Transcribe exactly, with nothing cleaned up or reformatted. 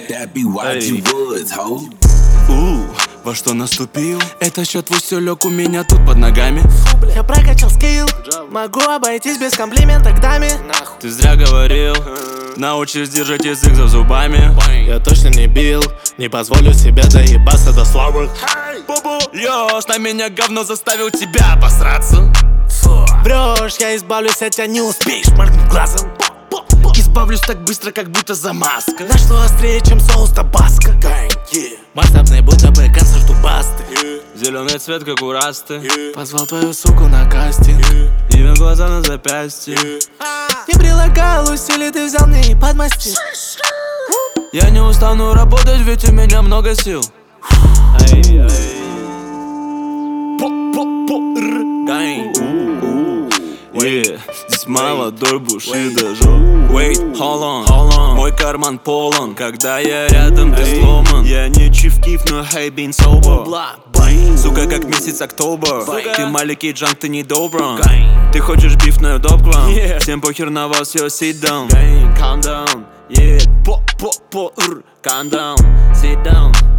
That be why you woods, ho. У, во что наступил? Это счет твой все лег у меня тут под ногами. Я прокачал скилл, могу обойтись без комплиментов к даме. Ты зря говорил, научись держать язык за зубами. Я точно не бил, не позволю себе доебаться до славы. Лёш, на меня говно заставил тебя обосраться. Врешь, я избавлюсь от тебя, не успеешь моргнуть глазом. Избавлюсь так быстро, как будто замазка. На что острее, чем соус табаско. Масштабный, будто бы концерт у басты. Зеленый цвет, как у расты. Позвал твою суку на кастинг. Имя глаза на запястье. Не прилагал усилий, ты взял мне и подмастил. Я не устану работать, ведь у меня много сил. Эй, эй. Yeah, здесь молодой бушида жёг. Wait, hold on, hold on. Мой карман полон, когда я рядом, ты сломан. Я не чиф-киф, но hey, been sober. Сука, как месяц октобер. Ты маленький джанк, ты не добран. Ты хочешь биф, но я добран. Всем похер на вас, yo, sit down. Calm down, yeah, по-по-по-р. Calm down, sit down.